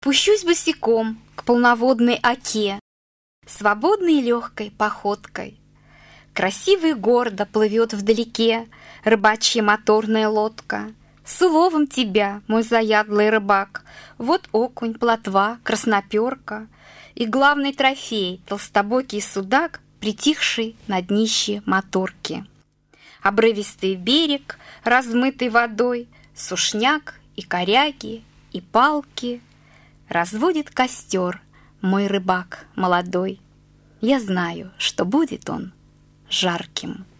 Пущусь босиком к полноводной оке, свободной и легкой походкой. Красиво и гордо плывет вдалеке рыбачья моторная лодка. С уловом тебя, мой заядлый рыбак, вот окунь, плотва, красноперка и главный трофей — толстобокий судак, притихший на днище моторки. Обрывистый берег, размытый водой, сушняк и коряги, и палки. Разводит костер мой рыбак молодой. Я знаю, что будет он жарким.